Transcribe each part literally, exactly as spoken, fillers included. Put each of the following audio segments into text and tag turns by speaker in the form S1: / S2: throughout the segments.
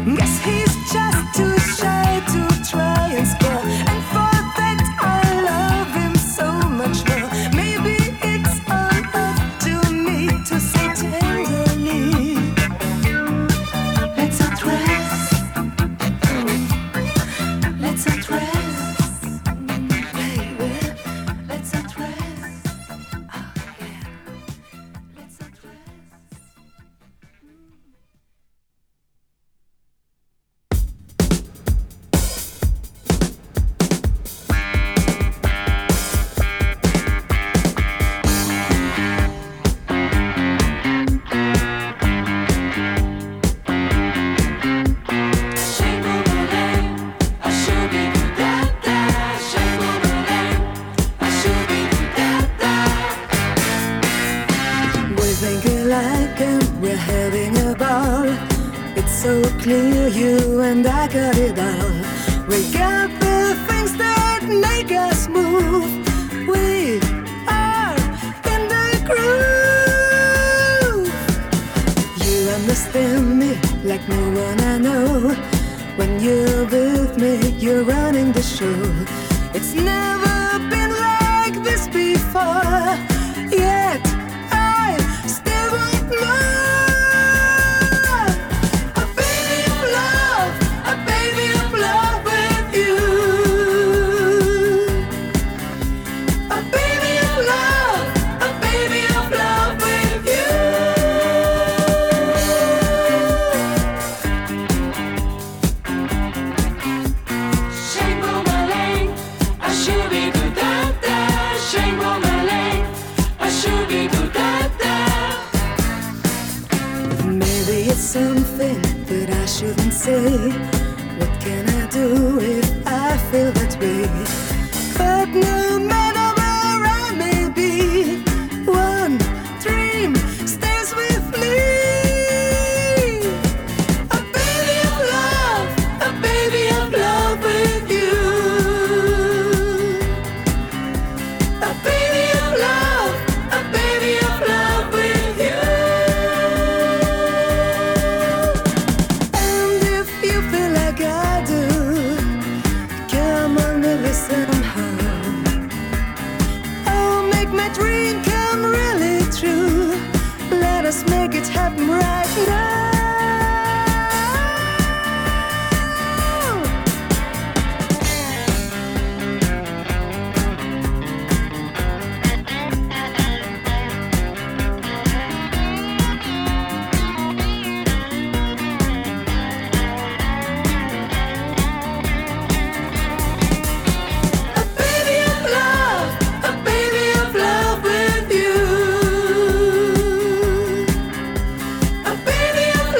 S1: Guess he's just too shy to try and score. And for that I love him so much more. Maybe it's all up to me to say tenderly, let's undress, let's undress, baby, let's undress, oh yeah, let's undress. We're thinking like and we're having a ball. It's so clear you and I got it all. We got the things that make us move. We are in the groove. You understand me like no one I know. When you're with me, you're running the show. It's never been like this before. Yet I still want more. A baby of love, a baby of love with you. A baby of love, a baby of love with you. Shangri-La, a shooby-doo-da-da. Shangri-La, a shooby-doo-da-da. Maybe it's something that I shouldn't say. What can I do if I feel that way? But no matter where I may be, one dream stays with me. A baby of love, a baby of love with you. A baby of love, a baby of love with you. And if you feel like I do, come on and listen home. Oh, make my dream come really true. Let us make it happen right now. A baby of love, a baby of love with you. A baby of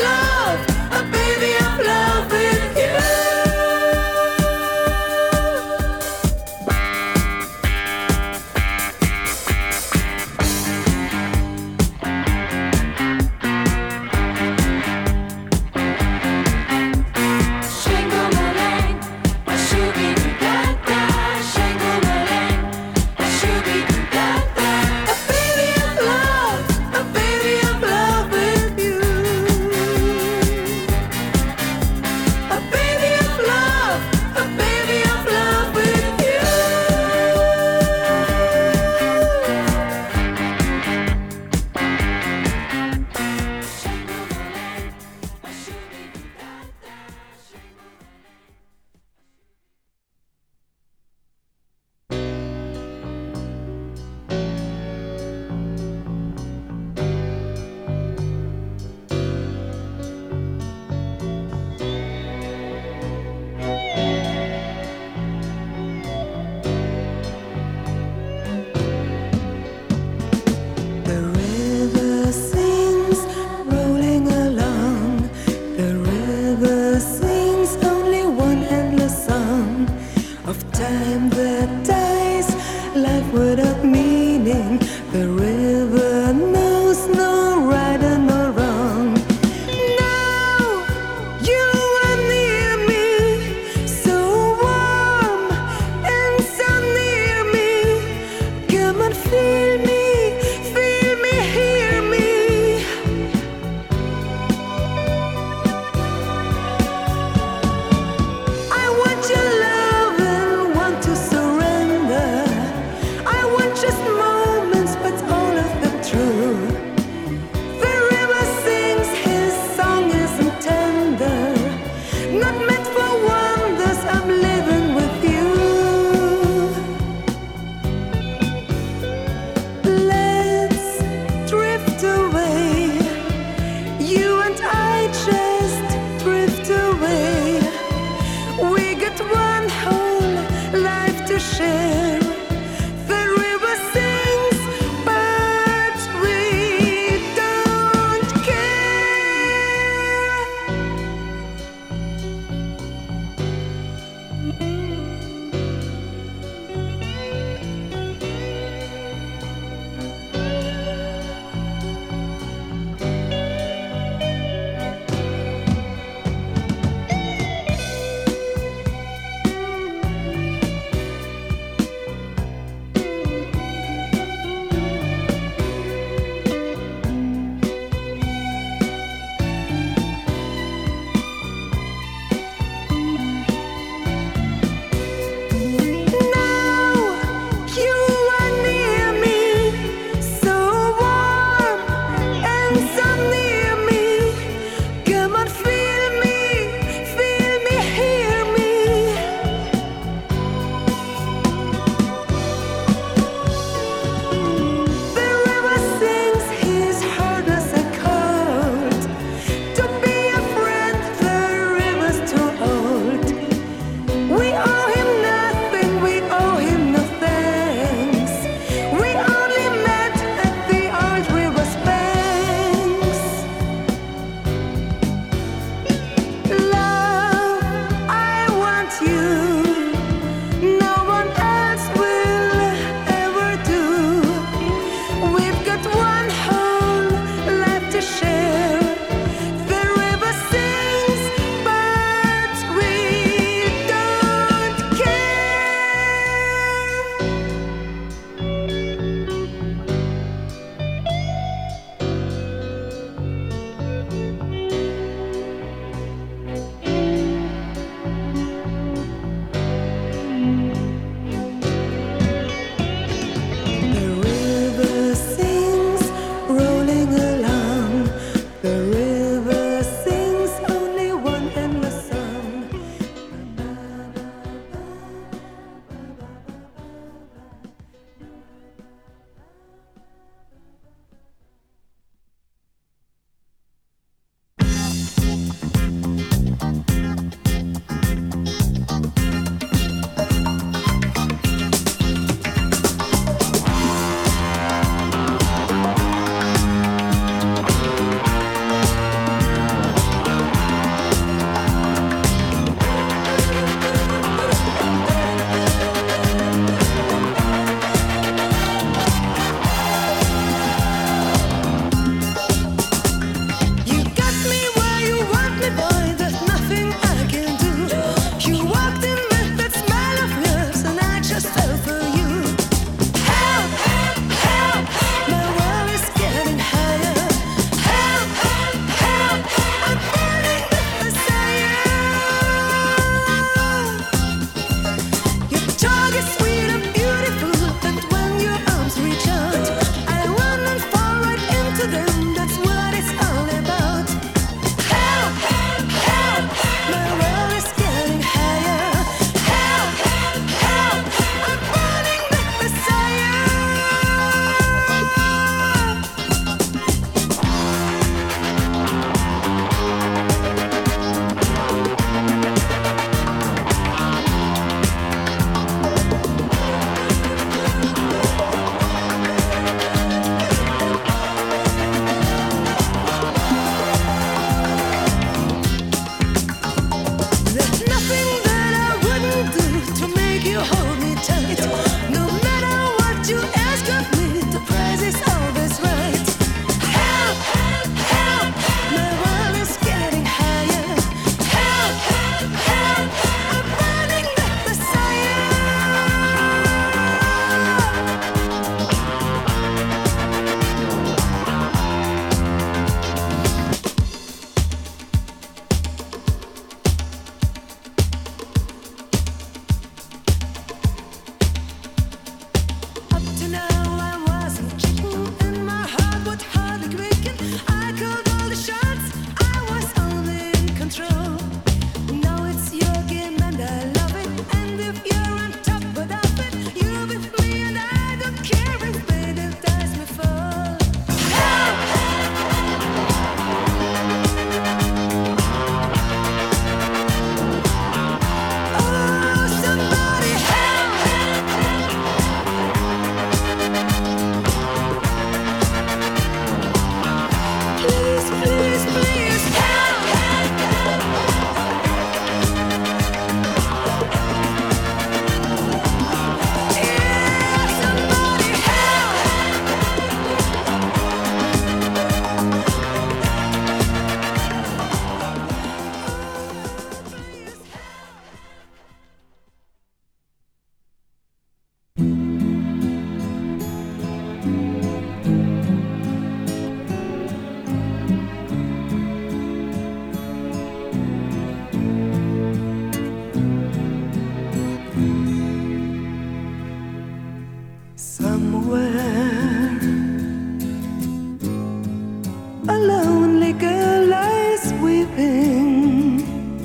S1: A lonely girl lies weeping.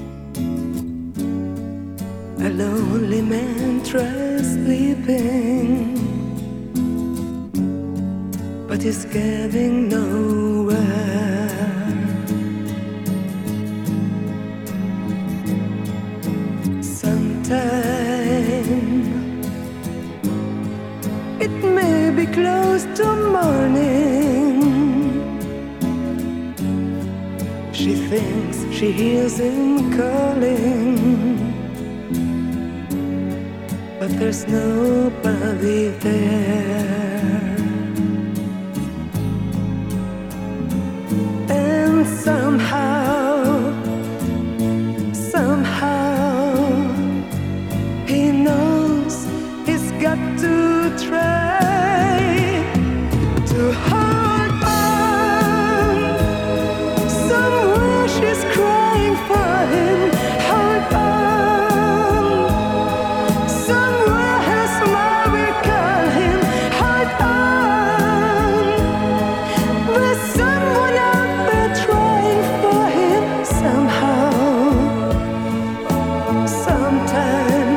S1: A lonely man tries sleeping, but he's getting nowhere. Sometime it may be close to morning. She thinks she hears him calling, but there's nobody there. And somehow, somehow, he knows he's got to try to hold on. Somewhere she's crying for him. Hold on. Somewhere her smile will call him. Hold on. There's someone out there trying for him somehow, sometime,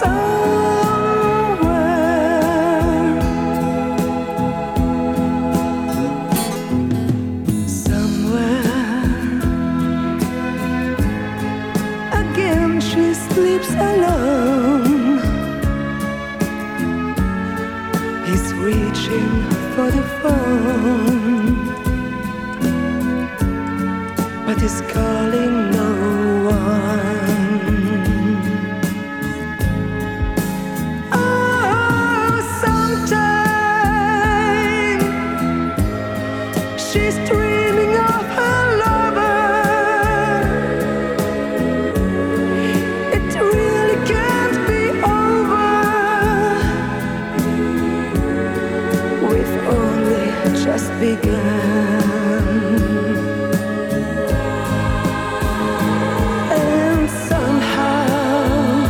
S1: somewhere. Somewhere. Again she sleeps alone. He's reaching for the phone, but he's calling no one. Oh, sometime she's dreaming of her lover. It really can't be over. We've only just begun. And somehow,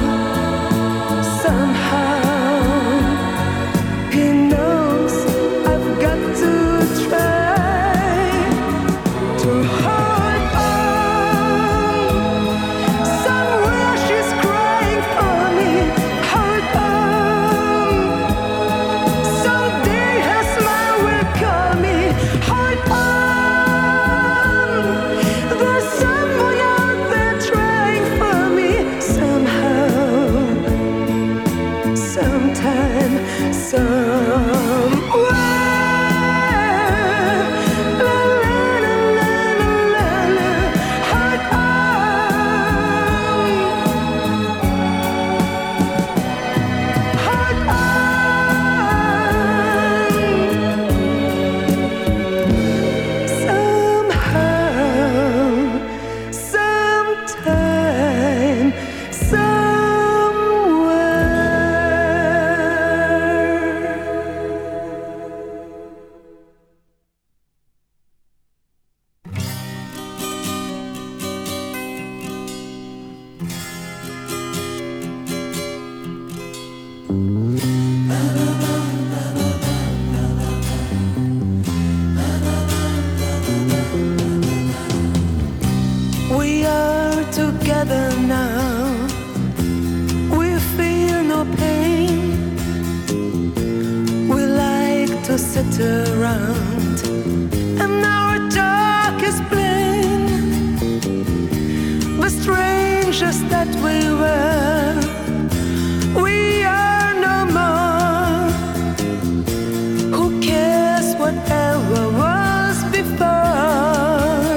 S1: somehow, he knows I've got to try to hold on. Somewhere she's crying for me. Hold on. Someday her smile will call me. Hold on. There's someone out there trying for me somehow, sometime, somewhere. La, la, la, la, la, la. Hold on. Hold on. Somehow, sometime, we are together now. We feel no pain. We like to sit around, and our talk is plain. The strangers that we were, we are no more. Who cares whatever was before?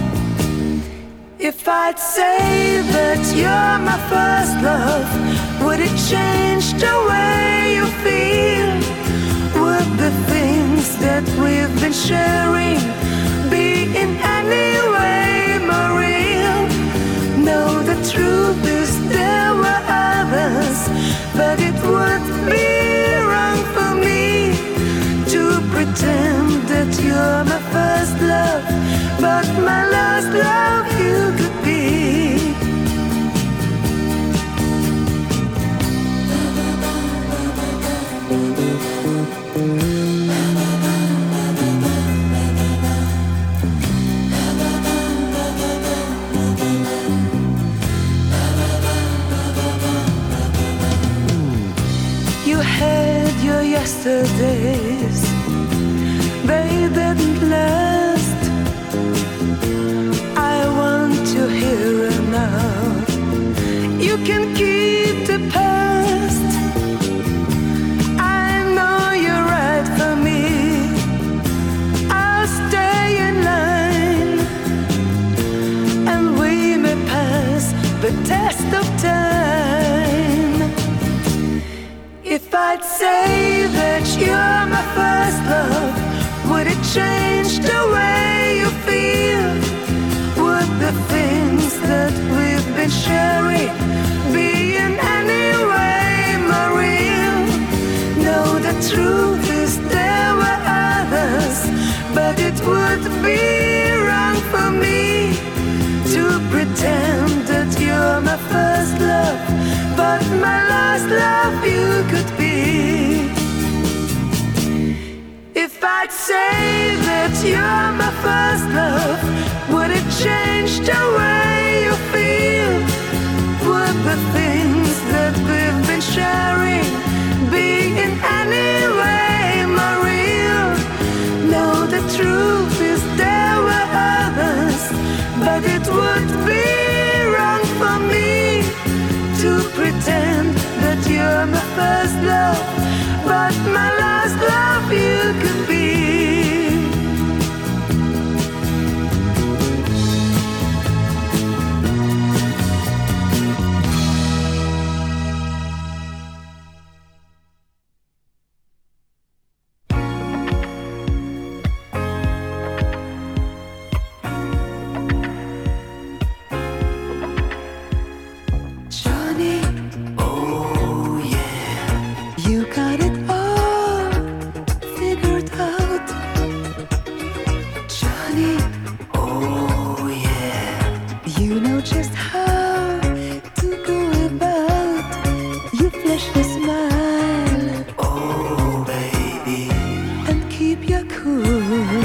S1: If I'd say that you're my first love, would it change the way you feel? Would the things that we've been sharing be in any way more real? No, the truth is there were others, but it would be wrong for me to pretend that you're my first love, but my last love you could be. yesterdays, they didn't last. I want you here and now. You can keep the past. I know you're right for me. I'll stay in line, and we may pass the test of time. If I'd say that you're my first love, would it change the way you feel? Would the things that we've been sharing be in any way more real? No, the truth is there were others, but it would be wrong for me to pretend that you're my first love, but my last love you could be. If I'd say that you're my first love, would it change the way you feel? Would the things that we've been sharing be in any way more real? No, the truth is there were others, but it would be wrong for me to pretend that you're my first love, but my last love you could be. Johnny, oh yeah, you got it all figured out. Johnny, oh yeah, you know just how to go about. You flash the smile, oh baby, and keep your cool.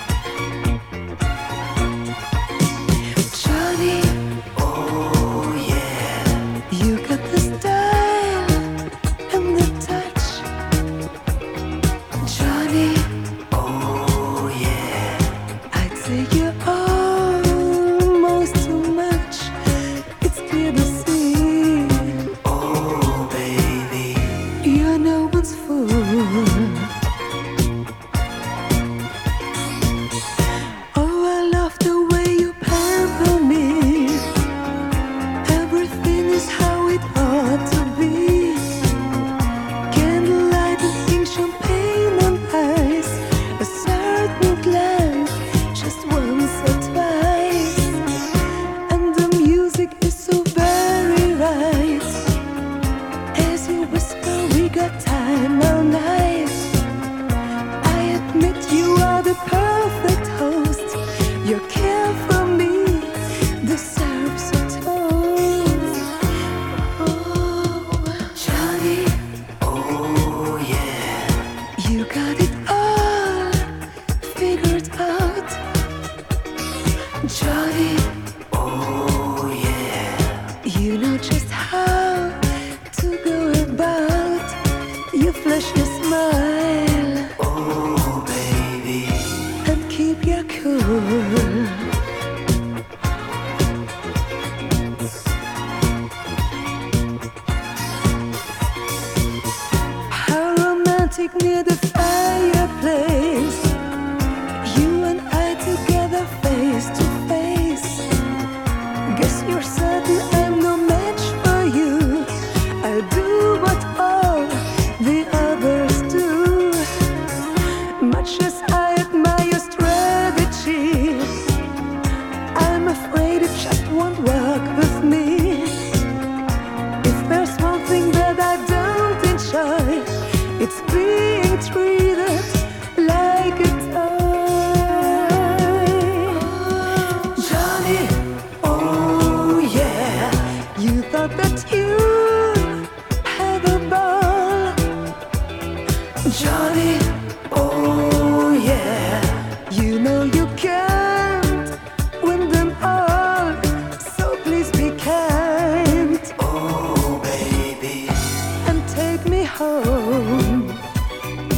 S1: Johnny, oh yeah, you got the style and the touch. Johnny, oh yeah, I'd say you're almost too much. It's clear to see, oh baby, you're no one's fool. Oh, I love the way you pamper me. Everything is how it ought to be. Candlelight and pink champagne on ice. A certain glance, just once or twice. And the music is so very right. As you whisper, we got time all night. I admit you are the perfect host. Your care for me deserves a toast. Oh, Johnny, oh yeah, you got it all figured out. Johnny, oh yeah, you know just how to go about. You flash your smile, oh baby, and keep your cool. How romantic near the fireplace, you and I together face to face. Guess you're certain I'm no match for you. I do what all the others do. Much as I admire your strategy, I'm afraid it just won't work with me. If there's one thing that I don't enjoy, it's being treated like a toy. Johnny, oh yeah, you thought that you had a ball. Johnny, oh yeah, you know you can't win them all, so please be kind. Oh baby, and take me home.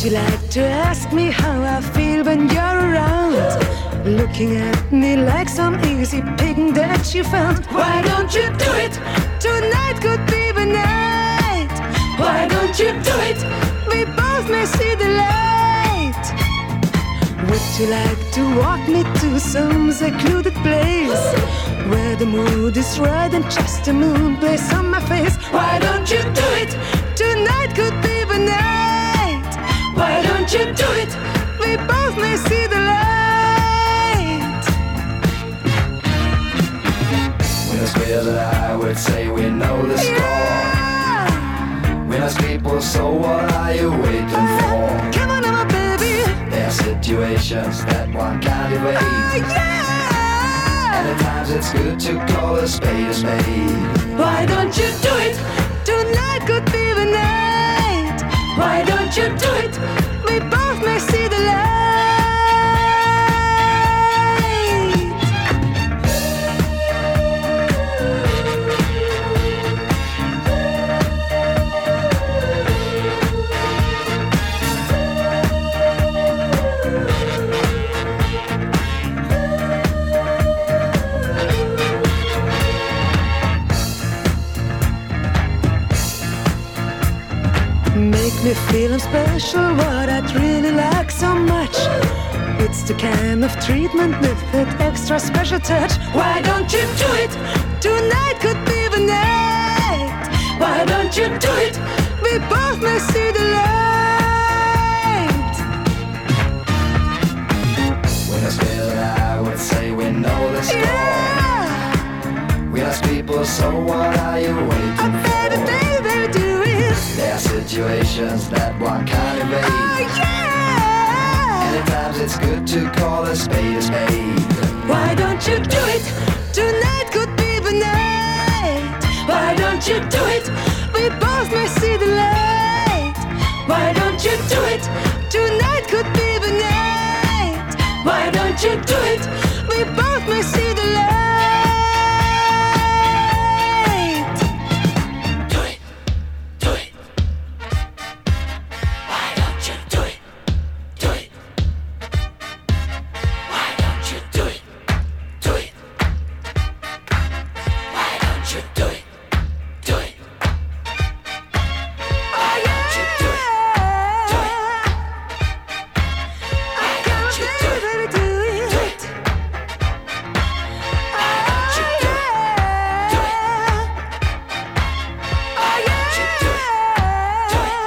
S1: you like to ask me how I feel when you're around? Looking at me like some easy picking that you found. Why don't you do it? Tonight could be the night. Why don't you do it? We both may see the light. Would you like to walk me to some secluded place where the mood is right and just a moon plays on my face? Why don't you do it? Tonight could be the night. Why don't you do it? We both may see the light.
S2: When it's clear that I would say we know the score.
S1: Yeah.
S2: We're nice people, so what are you waiting for?
S1: Come on now, baby.
S2: There are situations that one can't evade.
S1: Oh, yeah.
S2: And at times it's good to call a spade a spade.
S1: Why don't you do it? Tonight could be the night. Why don't you do it? We both may see the light. Make me feel I'm special, what I'd really like so much. It's the kind of treatment with that extra special touch. Why don't you do it? Tonight could be the night. Why don't you do it? We both may see the light.
S2: When it's clear that I would say we know the score.
S1: Yeah.
S2: We're nice people, so what are you waiting
S1: I better,
S2: for?
S1: baby, do it.
S2: There are situations that one can't evade.
S1: Oh, yeah.
S2: And at times it's good to call a spade a spade.
S1: Why don't you do it? Tonight could be the night. Why don't you do it? We both may see the light. Why don't you do it? Tonight could be the night. Why don't you do it? We both may see the light. Do it, do it. Why don't you do it? Do it. Why don't you do it? Do it. Why don't you do it? Do it. Why don't you do it? Do it. Why don't you do it? Do it. Why don't you do it? Do it. Why don't you do it? Do it.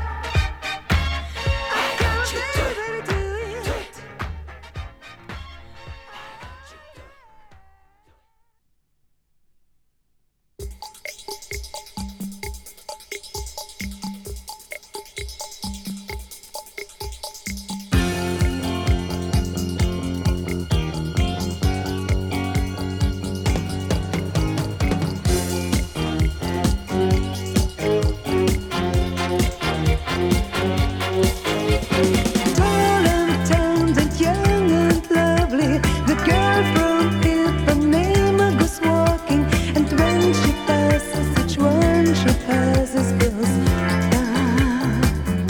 S1: Why don't you do it? Do it. Tall and tanned, young and lovely, the girl from Ipanema goes walking, and when she passes, each one she passes goes down.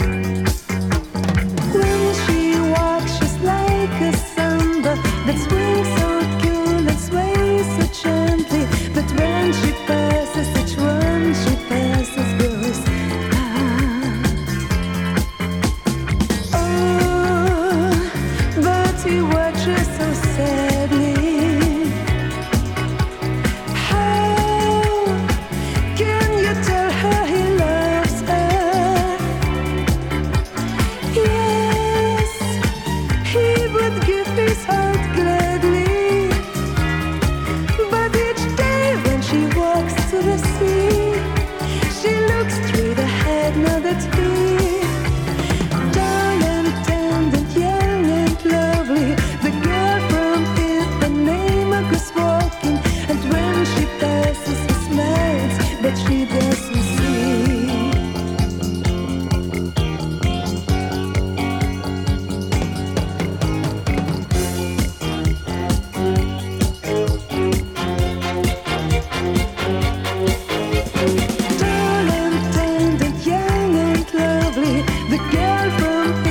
S1: When she walks, she's like a samba that swings so cool and sways so gently, but when she passes, each one she passes goes down. Oh, but he watches so sadly. How can you tell her he loves her? Yes, he would give his heart gladly, but each day when she walks to the sea, she looks straight ahead, not at him. Tall and tanned, young and lovely, the girl from Ipanema goes walking, and when she passes, he smiles, but she doesn't see. Tall and tanned, young and lovely, the girl from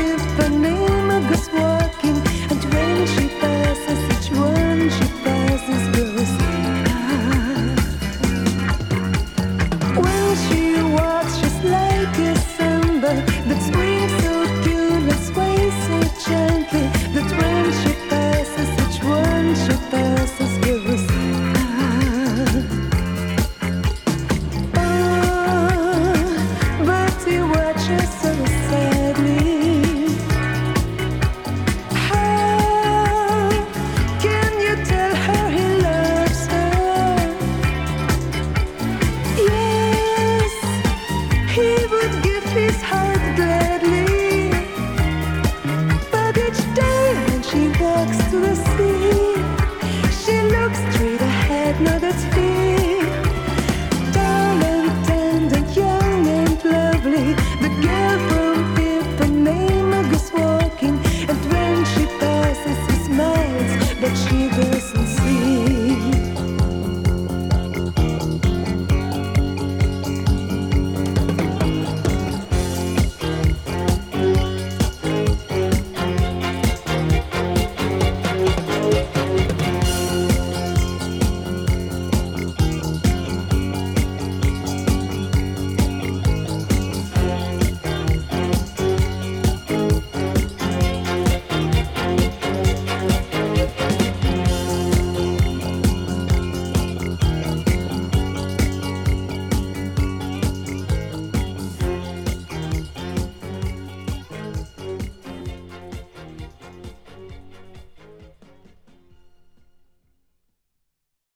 S1: he would give his heart gladly.